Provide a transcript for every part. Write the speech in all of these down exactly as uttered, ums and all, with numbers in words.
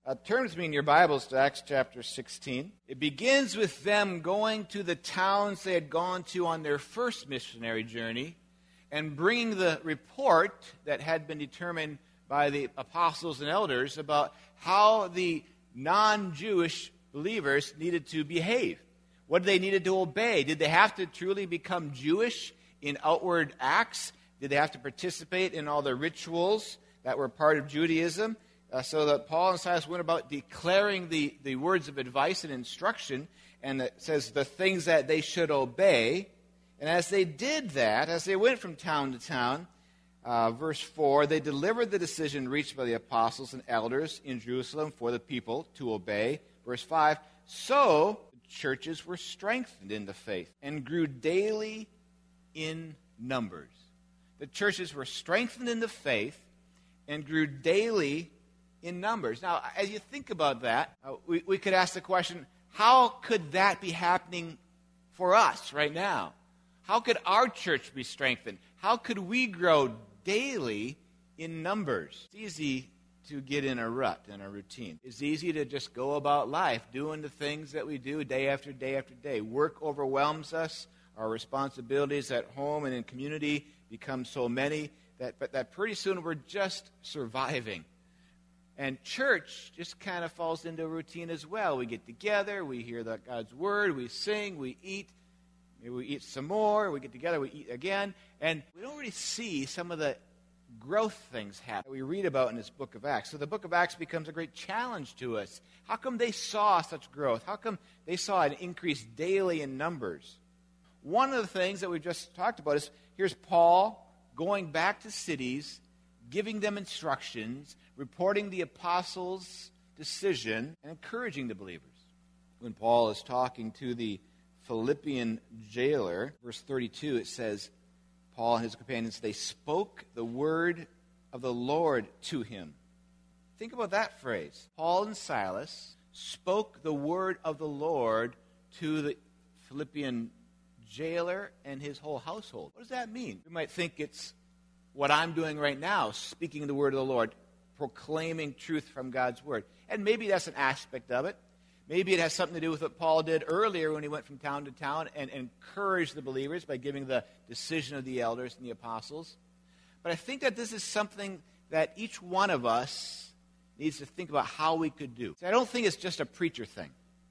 Uh, turn with me in your Bibles to Acts chapter sixteen. It begins with them going to the towns they had gone to on their first missionary journey and bringing the report that had been determined by the apostles and elders about how the non-Jewish believers needed to behave. What they needed to obey. Did they have to truly become Jewish in outward acts? Did they have to participate in all the rituals that were part of Judaism? Uh, so that Paul and Silas went about declaring the, the words of advice and instruction, and it says the things that they should obey. And as they did that, as they went from town to town, uh, verse four, they delivered the decision reached by the apostles and elders in Jerusalem for the people to obey. Verse five, so the churches were strengthened in the faith and grew daily in numbers. The churches were strengthened in the faith and grew daily in numbers. Now, as you think about that, uh, we, we could ask the question, how could that be happening for us right now? How could our church be strengthened? How could we grow daily in numbers? It's easy to get in a rut and a routine. It's easy to just go about life doing the things that we do day after day after day. Work overwhelms us. Our responsibilities at home and in community become so many that, but that pretty soon we're just surviving. And church just kind of falls into a routine as well. We get together, we hear the, God's word, we sing, we eat. Maybe we eat some more, we get together, we eat again. And we don't really see some of the growth things happen that we read about in this book of Acts. So the book of Acts becomes a great challenge to us. How come they saw such growth? How come they saw an increase daily in numbers? One of the things that we just talked about is here's Paul going back to cities, giving them instructions, reporting the apostles' decision, and encouraging the believers. When Paul is talking to the Philippian jailer, verse thirty-two, it says, Paul and his companions, they spoke the word of the Lord to him. Think about that phrase. Paul and Silas spoke the word of the Lord to the Philippian jailer and his whole household. What does that mean? You might think it's what I'm doing right now, speaking the word of the Lord, proclaiming truth from God's word. And maybe that's an aspect of it. Maybe it has something to do with what Paul did earlier when he went from town to town and encouraged the believers by giving the decision of the elders and the apostles. But I think that this is something that each one of us needs to think about how we could do. So I don't think it's just a preacher thing.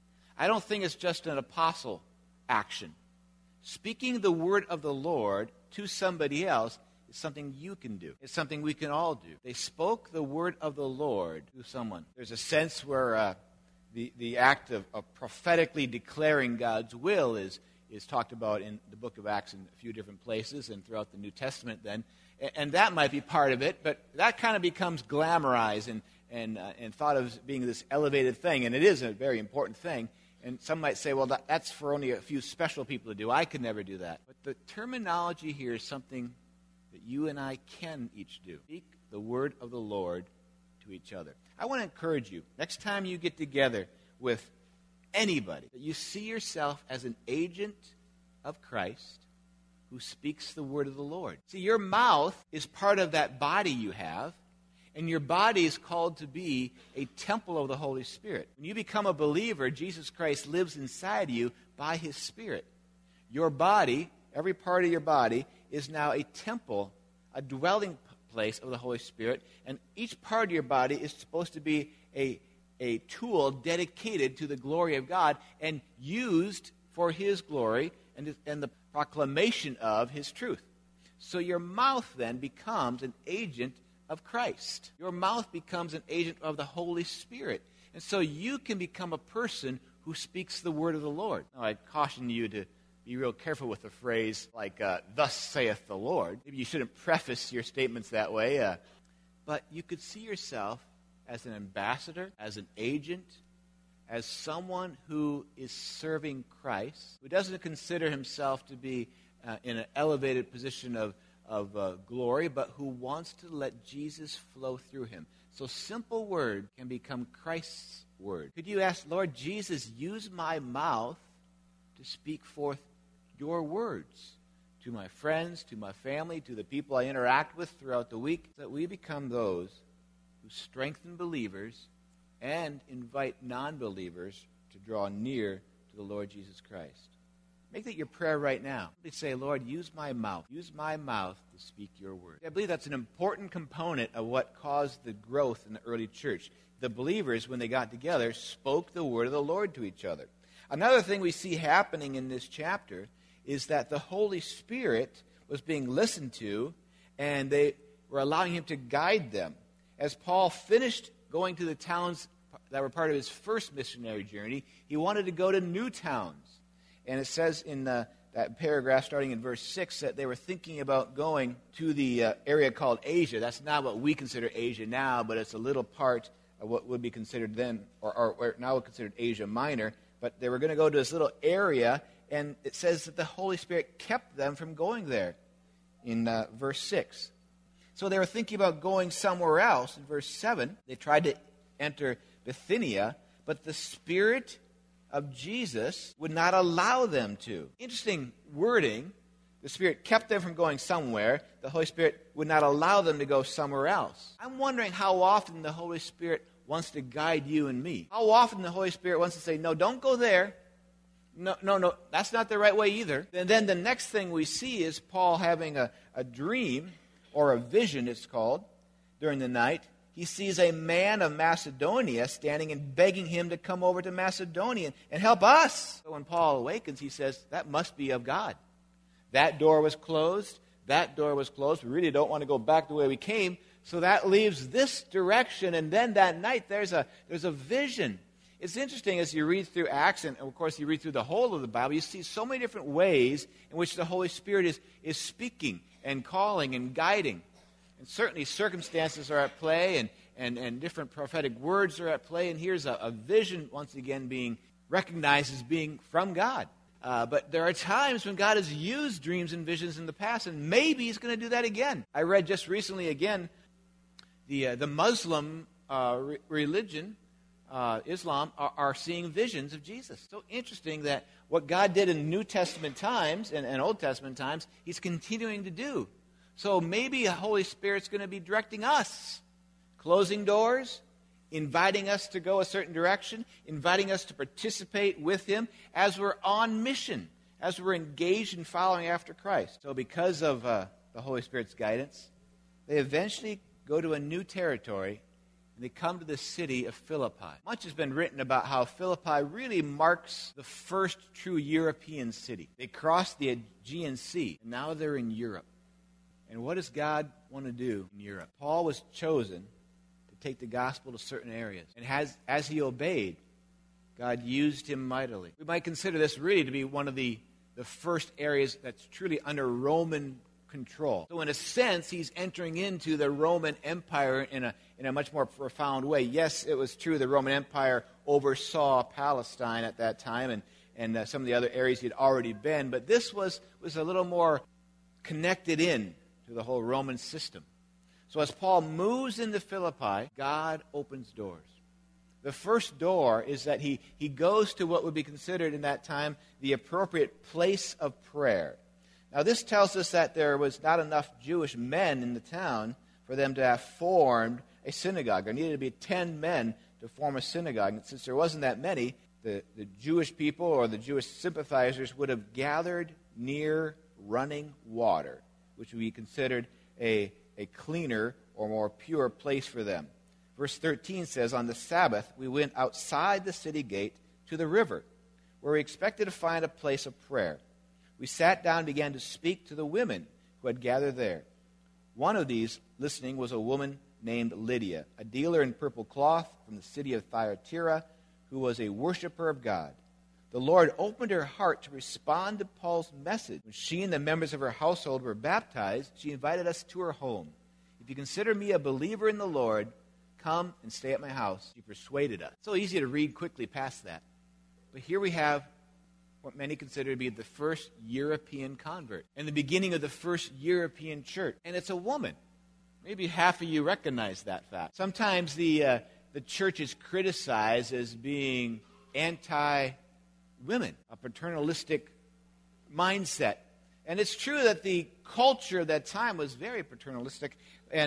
I don't think it's just an apostle action. Speaking the word of the Lord to somebody else is something you can do. It's something we can all do. They spoke the word of the Lord to someone. There's a sense where uh, the, the act of, of prophetically declaring God's will is, is talked about in the book of Acts in a few different places and throughout the New Testament then. And, and that might be part of it, but that kind of becomes glamorized and, and, uh, and thought of as being this elevated thing, and it is a very important thing. And some might say, well, that, that's for only a few special people to do. I could never do that. But the terminology here is something that you and I can each do. Speak the word of the Lord to each other. I want to encourage you, next time you get together with anybody, that you see yourself as an agent of Christ who speaks the word of the Lord. See, your mouth is part of that body you have, and your body is called to be a temple of the Holy Spirit. When you become a believer, Jesus Christ lives inside you by his Spirit. Your body, every part of your body, is now a temple, a dwelling place of the Holy Spirit, and each part of your body is supposed to be a, a tool dedicated to the glory of God and used for his glory and, and the proclamation of his truth. So your mouth then becomes an agent of Christ. Your mouth becomes an agent of the Holy Spirit. And so you can become a person who speaks the word of the Lord. Now, I caution you to be real careful with the phrase like, uh, thus saith the Lord. Maybe you shouldn't preface your statements that way. Uh, but you could see yourself as an ambassador, as an agent, as someone who is serving Christ, who doesn't consider himself to be uh, in an elevated position of of uh, glory, but who wants to let Jesus flow through him. So simple word can become Christ's word. Could you ask, Lord Jesus, use my mouth to speak forth your words to my friends, to my family, to the people I interact with throughout the week, that we become those who strengthen believers and invite non-believers to draw near to the Lord Jesus Christ. Make that your prayer right now. Simply say, Lord, use my mouth. Use my mouth to speak your word. I believe that's an important component of what caused the growth in the early church. The believers, when they got together, spoke the word of the Lord to each other. Another thing we see happening in this chapter is that the Holy Spirit was being listened to, and they were allowing him to guide them. As Paul finished going to the towns that were part of his first missionary journey, he wanted to go to new towns. And it says in uh, that paragraph starting in verse six that they were thinking about going to the uh, area called Asia. That's not what we consider Asia now, but it's a little part of what would be considered then, or, or, or now considered Asia Minor. But they were going to go to this little area, and it says that the Holy Spirit kept them from going there in uh, verse six. So they were thinking about going somewhere else. In verse seven, they tried to enter Bithynia, but the Spirit of Jesus would not allow them to. Interesting wording. The Spirit kept them from going somewhere. The Holy Spirit would not allow them to go somewhere else. I'm wondering how often the Holy Spirit wants to guide you and me. How often the Holy Spirit wants to say, no, don't go there. No, no, no, that's not the right way either. And then the next thing we see is Paul having a, a dream, or a vision it's called, during the night. He sees a man of Macedonia standing and begging him to come over to Macedonia and help us. So when Paul awakens, he says, that must be of God. That door was closed. That door was closed. We really don't want to go back the way we came. So that leaves this direction. And then that night, there's a, there's a vision. It's interesting as you read through Acts, and of course you read through the whole of the Bible, you see so many different ways in which the Holy Spirit is, is speaking and calling and guiding. And certainly circumstances are at play, and, and, and different prophetic words are at play. And here's a, a vision, once again, being recognized as being from God. Uh, but there are times when God has used dreams and visions in the past, and maybe he's going to do that again. I read just recently again, the, uh, the Muslim uh, re- religion, uh, Islam, are, are seeing visions of Jesus. So interesting that what God did in New Testament times and, and Old Testament times, he's continuing to do. So maybe the Holy Spirit's going to be directing us, closing doors, inviting us to go a certain direction, inviting us to participate with him as we're on mission, as we're engaged in following after Christ. So because of uh, the Holy Spirit's guidance, they eventually go to a new territory, and they come to the city of Philippi. Much has been written about how Philippi really marks the first true European city. They crossed the Aegean Sea, and now they're in Europe. And what does God want to do in Europe? Paul was chosen to take the gospel to certain areas. And as, as he obeyed, God used him mightily. We might consider this really to be one of the, the first areas that's truly under Roman control. So in a sense, he's entering into the Roman Empire in a, in a much more profound way. Yes, it was true the Roman Empire oversaw Palestine at that time and, and uh, some of the other areas he'd already been, but this was, was a little more connected in to the whole Roman system. So as Paul moves into Philippi, God opens doors. The first door is that he, he goes to what would be considered in that time the appropriate place of prayer. Now this tells us that there was not enough Jewish men in the town for them to have formed a synagogue. There needed to be ten men to form a synagogue. And since there wasn't that many, the, the Jewish people or the Jewish sympathizers would have gathered near running water, which would be considered a, a cleaner or more pure place for them. Verse thirteen says, on the Sabbath we went outside the city gate to the river, where we expected to find a place of prayer. We sat down and began to speak to the women who had gathered there. One of these listening was a woman named Lydia, a dealer in purple cloth from the city of Thyatira, who was a worshiper of God. The Lord opened her heart to respond to Paul's message. When she and the members of her household were baptized, she invited us to her home. If you consider me a believer in the Lord, come and stay at my house. She persuaded us. It's so easy to read quickly past that. But here we have what many consider to be the first European convert and the beginning of the first European church. And it's a woman. Maybe half of you recognize that fact. Sometimes the, uh, the church is criticized as being anti-women, a paternalistic mindset. And it's true that the culture of that time was very paternalistic, and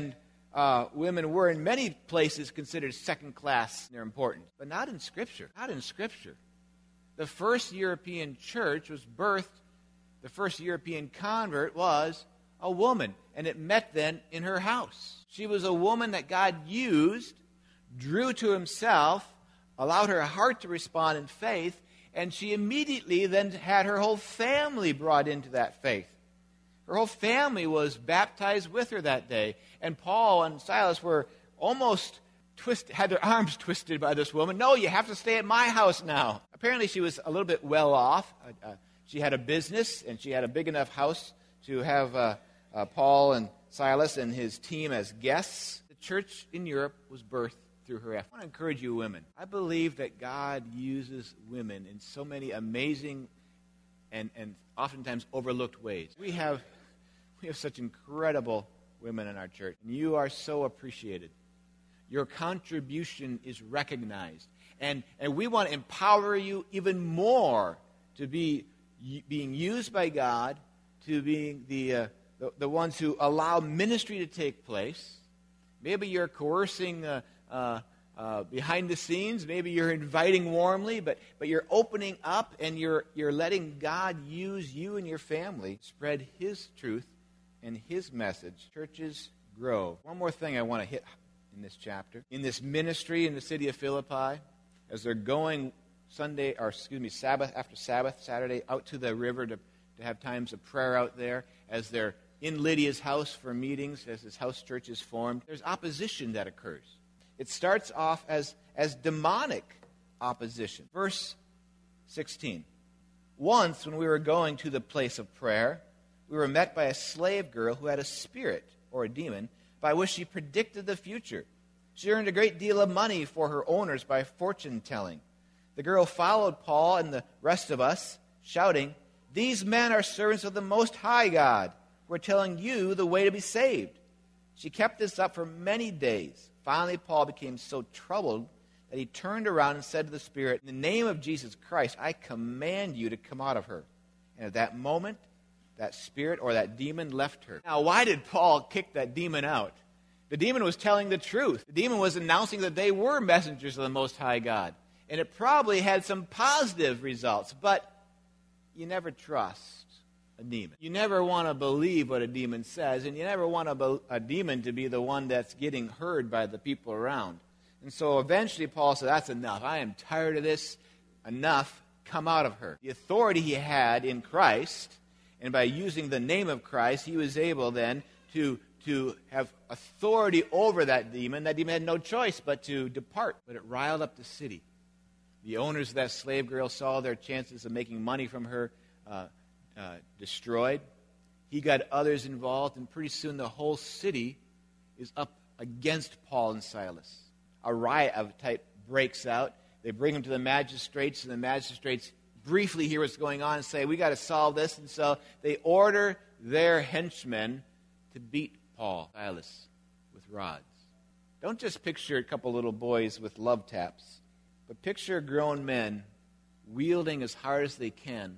uh, women were in many places considered second class in their importance, but not in Scripture. Not in Scripture. The first European church was birthed, the first European convert was a woman, and it met then in her house. She was a woman that God used, drew to himself, allowed her heart to respond in faith, and she immediately then had her whole family brought into that faith. Her whole family was baptized with her that day, and Paul and Silas were almost twist, had their arms twisted by this woman. No, you have to stay at my house now. Apparently she was a little bit well off. Uh, uh, she had a business, and she had a big enough house to have uh, uh, Paul and Silas and his team as guests. The church in Europe was birthed through her effort. I want to encourage you women. I believe that God uses women in so many amazing and, and oftentimes overlooked ways. We have, we have such incredible women in our church, and you are so appreciated. Your contribution is recognized. And, and we want to empower you even more to be y- being used by God, to being the, uh, the, the ones who allow ministry to take place. Maybe you're coercing uh, uh, uh, behind the scenes. Maybe you're inviting warmly, but, but you're opening up and you're, you're letting God use you and your family to spread His truth and His message. Churches grow. One more thing I want to hit in this chapter. In this ministry in the city of Philippi, as they're going Sunday, or excuse me, Sabbath after Sabbath, Saturday, out to the river to, to have times of prayer out there, as they're in Lydia's house for meetings, as this house church is formed, there's opposition that occurs. It starts off as, as demonic opposition. Verse sixteen. Once, when we were going to the place of prayer, we were met by a slave girl who had a spirit, or a demon, by which she predicted the future. She earned a great deal of money for her owners by fortune-telling. The girl followed Paul and the rest of us, shouting, "These men are servants of the Most High God. We're telling you the way to be saved." She kept this up for many days. Finally, Paul became so troubled that he turned around and said to the spirit, "In the name of Jesus Christ, I command you to come out of her." And at that moment, that spirit or that demon left her. Now, why did Paul kick that demon out? The demon was telling the truth. The demon was announcing that they were messengers of the Most High God. And it probably had some positive results, but you never trust a demon. You never want to believe what a demon says, and you never want a, be- a demon to be the one that's getting heard by the people around. And so eventually Paul said, "That's enough. I am tired of this. Enough. Come out of her." The authority he had in Christ, and by using the name of Christ, he was able then to, to have authority over that demon. That demon had no choice but to depart. But it riled up the city. The owners of that slave girl saw their chances of making money from her uh, uh, destroyed. He got others involved, and pretty soon the whole city is up against Paul and Silas. A riot of type breaks out. They bring them to the magistrates, and the magistrates briefly hear what's going on and say, "We got to solve this." And so they order their henchmen to beat Paul and Silas with rods. Don't just picture a couple little boys with love taps, but picture grown men wielding as hard as they can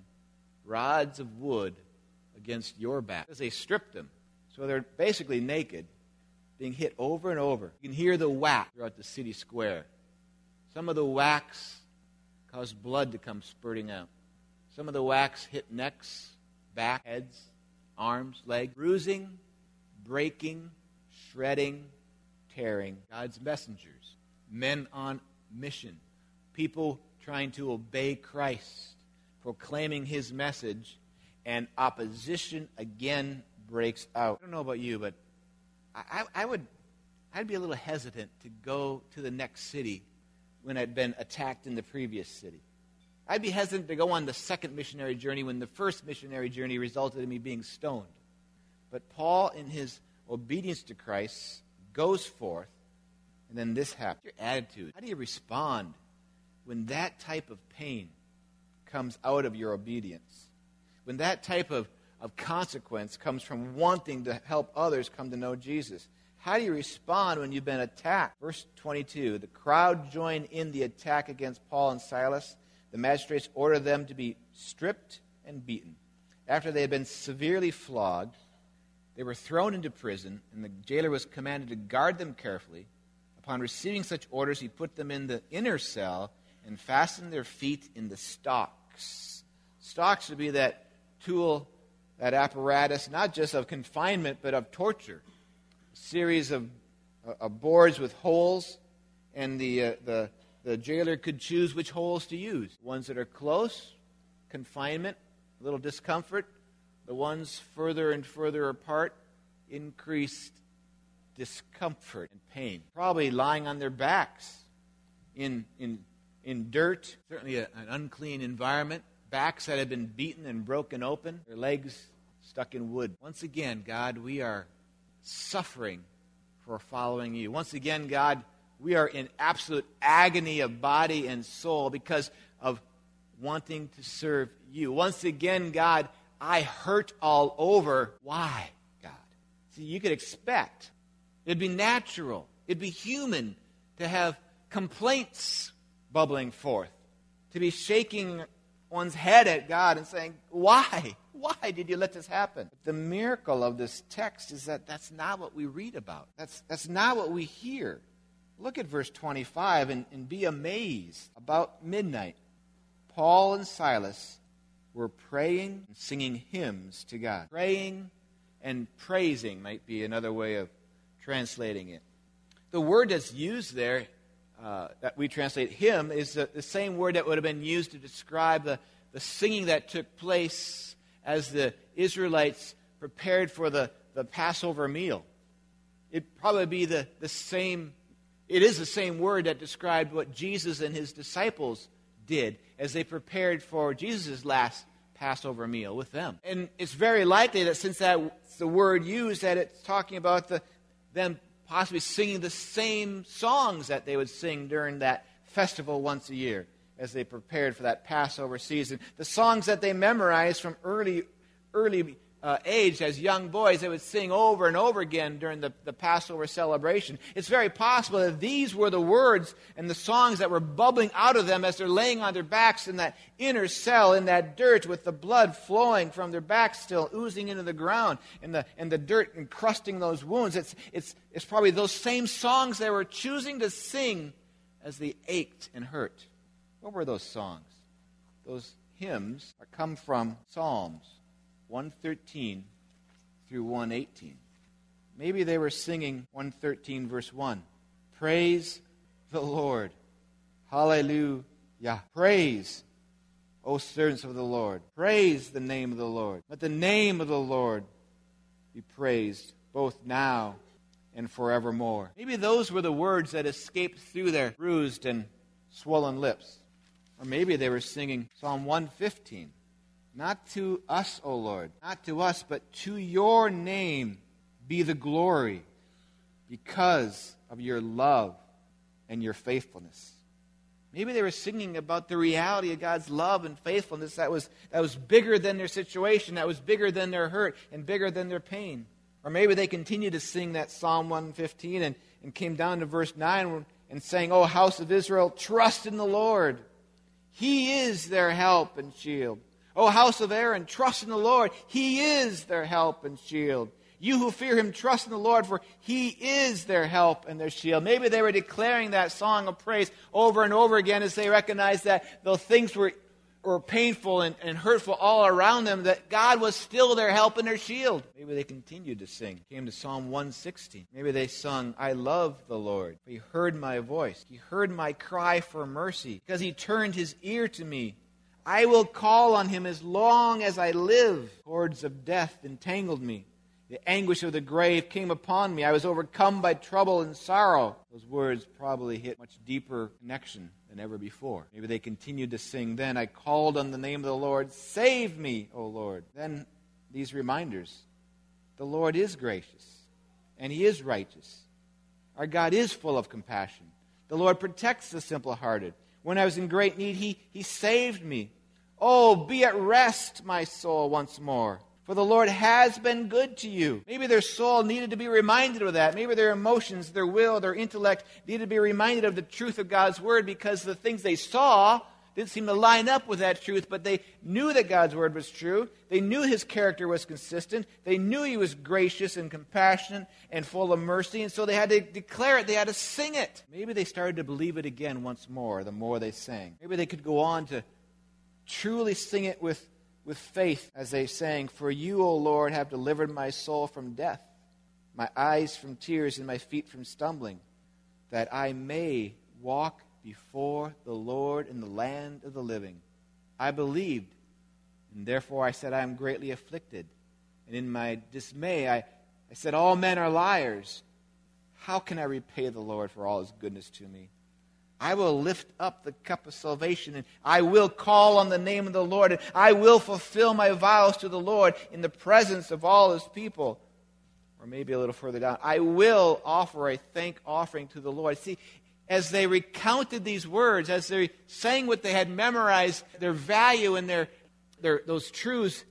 rods of wood against your back. As they stripped them, so they're basically naked, being hit over and over. You can hear the whack throughout the city square. Some of the whacks caused blood to come spurting out. Some of the whacks hit necks, back, heads, arms, legs, bruising, breaking, shredding, tearing. God's messengers, men on mission, people trying to obey Christ, proclaiming His message, and opposition again breaks out. I don't know about you, but I, I would, I'd be a little hesitant to go to the next city when I'd been attacked in the previous city. I'd be hesitant to go on the second missionary journey when the first missionary journey resulted in me being stoned. But Paul, in his obedience to Christ, goes forth, and then this happens. Your attitude. How do you respond when that type of pain comes out of your obedience? When that type of, of consequence comes from wanting to help others come to know Jesus? How do you respond when you've been attacked? Verse twenty-two, the crowd joined in the attack against Paul and Silas. The magistrates ordered them to be stripped and beaten. After they had been severely flogged, They were thrown into prison, and the jailer was commanded to guard them carefully. Upon receiving such orders, he put them in the inner cell and fastened their feet in the stocks. Stocks would be that tool, that apparatus, not just of confinement, but of torture. A series of, uh, of boards with holes, and the, uh, the, the jailer could choose which holes to use. Ones that are close, confinement, a little discomfort. The ones further and further apart, increased discomfort and pain. Probably lying on their backs in, in, in dirt, certainly a, an unclean environment. Backs that had been beaten and broken open, their legs stuck in wood. Once again, God, we are suffering for following you. Once again, God, we are in absolute agony of body and soul because of wanting to serve you. Once again, God, I hurt all over. Why, God? See, you could expect. It'd be natural. It'd be human to have complaints bubbling forth, to be shaking one's head at God and saying, why? Why did you let this happen? But the miracle of this text is that that's not what we read about. That's, that's not what we hear. Look at verse twenty-five and, and be amazed. About midnight, Paul and Silas were praying and singing hymns to God. Praying and praising might be another way of translating it. The word that's used there, uh, that we translate hymn, is the, the same word that would have been used to describe the, the singing that took place as the Israelites prepared for the, the Passover meal. It'd probably be the, the same, it is the same word that described what Jesus and his disciples did as they prepared for Jesus' last Passover meal with them. And it's very likely that since that's the word used, that it's talking about the, them possibly singing the same songs that they would sing during that festival once a year as they prepared for that Passover season. The songs that they memorized from early, early uh, age as young boys, they would sing over and over again during the, the Passover celebration. It's very possible that these were the words and the songs that were bubbling out of them as they're laying on their backs in that inner cell, in that dirt, with the blood flowing from their backs still, oozing into the ground, and the, and the dirt encrusting those wounds. It's, it's, it's probably those same songs they were choosing to sing as they ached and hurt. What were those songs? Those hymns are come from Psalms one thirteen through one eighteen. Maybe they were singing one thirteen verse one. Praise the Lord. Hallelujah. Praise, O servants of the Lord. Praise the name of the Lord. Let the name of the Lord be praised both now and forevermore. Maybe those were the words that escaped through their bruised and swollen lips. Or maybe they were singing Psalm one fifteen. Not to us, O Lord, not to us, but to your name be the glory because of your love and your faithfulness. Maybe they were singing about the reality of God's love and faithfulness that was, that was bigger than their situation, that was bigger than their hurt and bigger than their pain. Or maybe they continued to sing that Psalm one fifteen and, and came down to verse nine and sang, O house of Israel, trust in the Lord. He is their help and shield. O house of Aaron, trust in the Lord. He is their help and shield. You who fear him, trust in the Lord, for he is their help and their shield. Maybe they were declaring that song of praise over and over again as they recognized that though things were, were painful and, and hurtful all around them, that God was still their help and their shield. Maybe they continued to sing. Came to Psalm one sixteen. Maybe they sung, I love the Lord. He heard my voice. He heard my cry for mercy because he turned his ear to me. I will call on him as long as I live. Cords of death entangled me. The anguish of the grave came upon me. I was overcome by trouble and sorrow. Those words probably hit much deeper connection than ever before. Maybe they continued to sing then. I called on the name of the Lord. Save me, O Lord. Then these reminders. The Lord is gracious and he is righteous. Our God is full of compassion. The Lord protects the simple-hearted. When I was in great need, he, he saved me. Oh, be at rest, my soul, once more. For the Lord has been good to you. Maybe their soul needed to be reminded of that. Maybe their emotions, their will, their intellect needed to be reminded of the truth of God's word because the things they saw didn't seem to line up with that truth, but they knew that God's word was true. They knew his character was consistent. They knew he was gracious and compassionate and full of mercy, and so they had to declare it. They had to sing it. Maybe they started to believe it again once more the more they sang. Maybe they could go on to truly sing it with, with faith as they sang, "For you, O Lord, have delivered my soul from death, my eyes from tears, and my feet from stumbling, that I may walk before the Lord in the land of the living. I believed, and therefore I said, I am greatly afflicted. And in my dismay I, I said, all men are liars. How can I repay the Lord for all his goodness to me? I will lift up the cup of salvation, and I will call on the name of the Lord, and I will fulfill my vows to the Lord in the presence of all his people." Or maybe a little further down, "I will offer a thank offering to the Lord." See, as they recounted these words, as they sang what they had memorized, their value and their, their those truths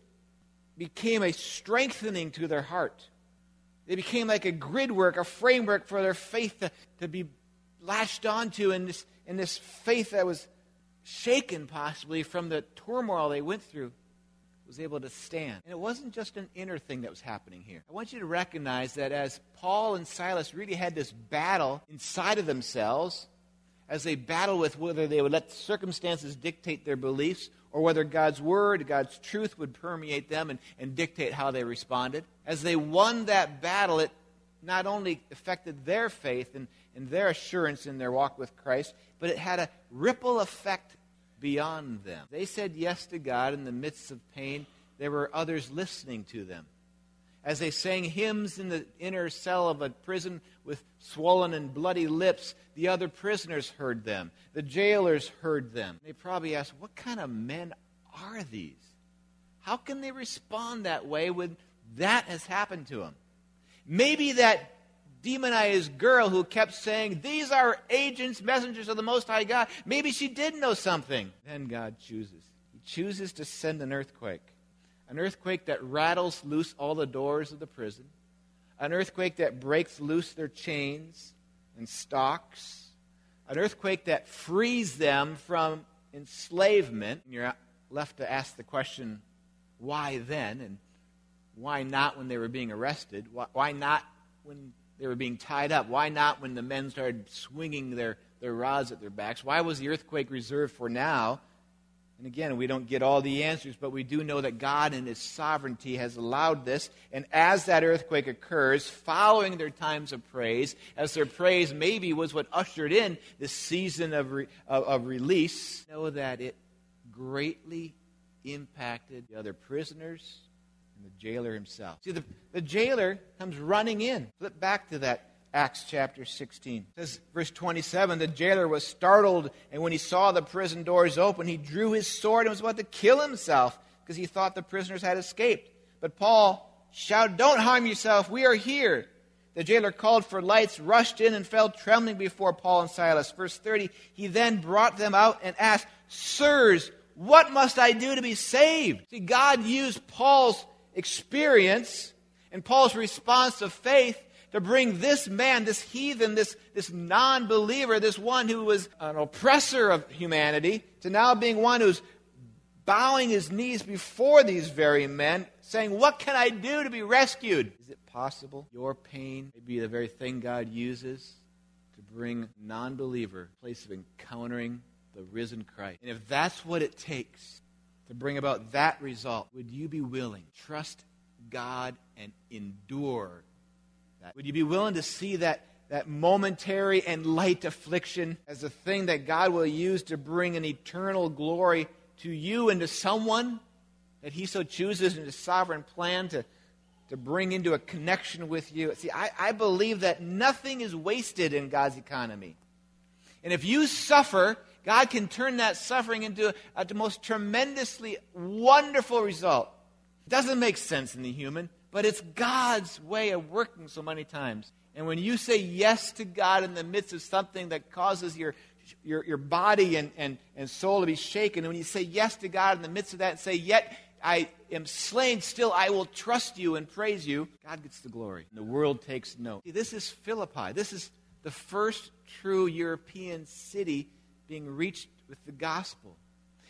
became a strengthening to their heart. They became like a grid work, a framework for their faith to, to be latched onto in this, in this faith that was shaken possibly from the turmoil they went through, was able to stand. And it wasn't just an inner thing that was happening here. I want you to recognize that as Paul and Silas really had this battle inside of themselves, as they battled with whether they would let circumstances dictate their beliefs or whether God's word, God's truth would permeate them and, and dictate how they responded. As they won that battle, it not only affected their faith and, and their assurance in their walk with Christ, but it had a ripple effect beyond them. They said yes to God in the midst of pain. There were others listening to them. As they sang hymns in the inner cell of a prison with swollen and bloody lips, the other prisoners heard them. The jailers heard them. They probably asked, what kind of men are these? How can they respond that way when that has happened to them? Maybe that demonized girl who kept saying, these are agents, messengers of the Most High God, maybe she did know something. Then God chooses. He chooses to send an earthquake. An earthquake that rattles loose all the doors of the prison. An earthquake that breaks loose their chains and stocks. An earthquake that frees them from enslavement. And you're left to ask the question, why then? And why not when they were being arrested? Why, why not when they were being tied up? Why not when the men started swinging their, their rods at their backs? Why was the earthquake reserved for now? And again, we don't get all the answers, but we do know that God in his sovereignty has allowed this. And as that earthquake occurs, following their times of praise, as their praise maybe was what ushered in this season of, re, of, of release, know that it greatly impacted the other prisoners and the jailer himself. See, the, the jailer comes running in. Flip back to that Acts chapter sixteen. It says, verse twenty-seven, the jailer was startled, and when he saw the prison doors open, he drew his sword and was about to kill himself because he thought the prisoners had escaped. But Paul shouted, don't harm yourself, we are here. The jailer called for lights, rushed in, and fell trembling before Paul and Silas. Verse thirty, he then brought them out and asked, sirs, what must I do to be saved? See, God used Paul's experience and Paul's response of faith to bring this man, this heathen, this, this non-believer, this one who was an oppressor of humanity, to now being one who's bowing his knees before these very men, saying, what can I do to be rescued? Is it possible your pain may be the very thing God uses to bring a non-believer to a place of encountering the risen Christ? And if that's what it takes to bring about that result, would you be willing to trust God and endure that? Would you be willing to see that, that momentary and light affliction as a thing that God will use to bring an eternal glory to you and to someone that he so chooses in his sovereign plan to, to bring into a connection with you? See, I, I believe that nothing is wasted in God's economy. And if you suffer, God can turn that suffering into a, a most tremendously wonderful result. It doesn't make sense in the human, but it's God's way of working so many times. And when you say yes to God in the midst of something that causes your your, your body and, and, and soul to be shaken, and when you say yes to God in the midst of that and say, yet I am slain, still I will trust you and praise you, God gets the glory. And the world takes note. See, this is Philippi. This is the first true European city being reached with the gospel.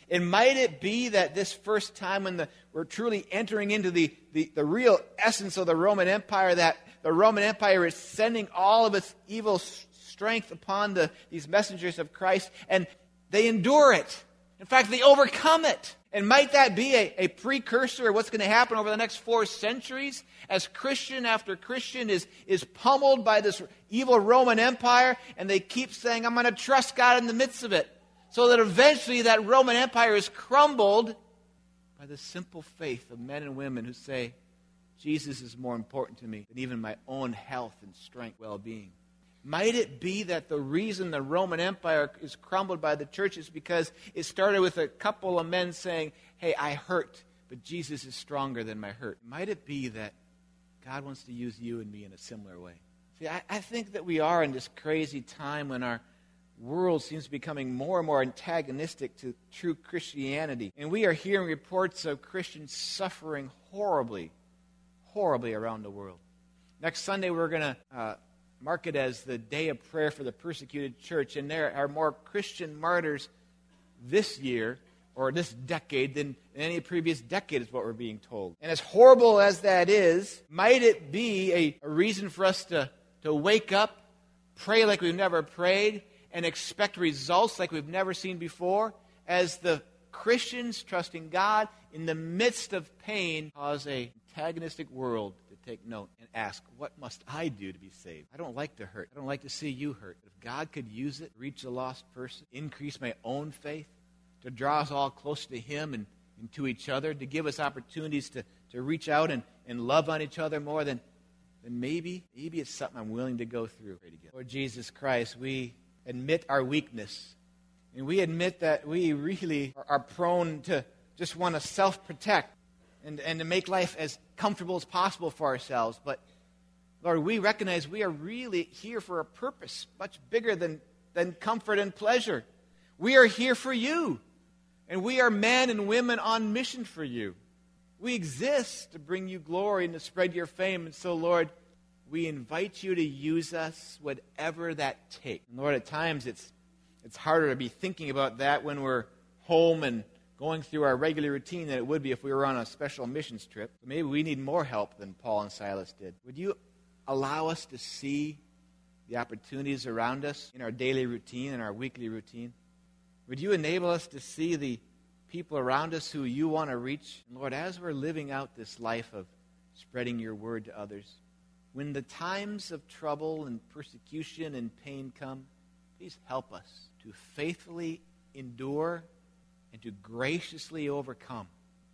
And might it be that this first time when the, we're truly entering into the, the, the real essence of the Roman Empire, that the Roman Empire is sending all of its evil s- strength upon the, these messengers of Christ, and they endure it. In fact, they overcome it. And might that be a, a precursor of what's going to happen over the next four centuries as Christian after Christian is, is pummeled by this evil Roman Empire, and they keep saying, I'm going to trust God in the midst of it. So that eventually that Roman Empire is crumbled by the simple faith of men and women who say, Jesus is more important to me than even my own health and strength, well-being. Might it be that the reason the Roman Empire is crumbled by the church is because it started with a couple of men saying, hey, I hurt, but Jesus is stronger than my hurt. Might it be that God wants to use you and me in a similar way? See, I, I think that we are in this crazy time when our world seems to be becoming more and more antagonistic to true Christianity. And we are hearing reports of Christians suffering horribly, horribly around the world. Next Sunday, we're going to uh, mark it as the day of prayer for the persecuted church. And there are more Christian martyrs this year or this decade than in any previous decade is what we're being told. And as horrible as that is, might it be a, a reason for us to, to wake up, pray like we've never prayed, and expect results like we've never seen before, as the Christians trusting God in the midst of pain cause a antagonistic world to take note and ask, what must I do to be saved? I don't like to hurt. I don't like to see you hurt. If God could use it to reach a lost person, increase my own faith, to draw us all closer to Him and, and to each other, to give us opportunities to, to reach out and, and love on each other more, than, then maybe, maybe it's something I'm willing to go through. Lord Jesus Christ, we admit our weakness. And we admit that we really are prone to just want to self-protect and, and to make life as comfortable as possible for ourselves. But, Lord, we recognize we are really here for a purpose much bigger than, than comfort and pleasure. We are here for you. And we are men and women on mission for you. We exist to bring you glory and to spread your fame. And so, Lord, we invite you to use us, whatever that takes. And Lord, at times it's it's harder to be thinking about that when we're home and going through our regular routine than it would be if we were on a special missions trip. Maybe we need more help than Paul and Silas did. Would you allow us to see the opportunities around us in our daily routine, in our weekly routine? Would you enable us to see the people around us who you want to reach? And Lord, as we're living out this life of spreading your word to others, when the times of trouble and persecution and pain come, please help us to faithfully endure and to graciously overcome.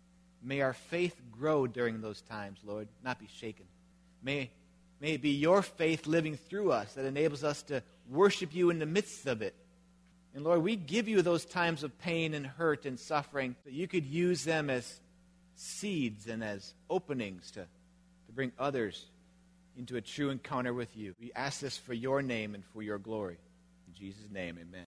May our faith grow during those times, Lord, not be shaken. May, may it be your faith living through us that enables us to worship you in the midst of it. And Lord, we give you those times of pain and hurt and suffering that you could use them as seeds and as openings to, to bring others into a true encounter with you. We ask this for your name and for your glory. In Jesus' name, amen.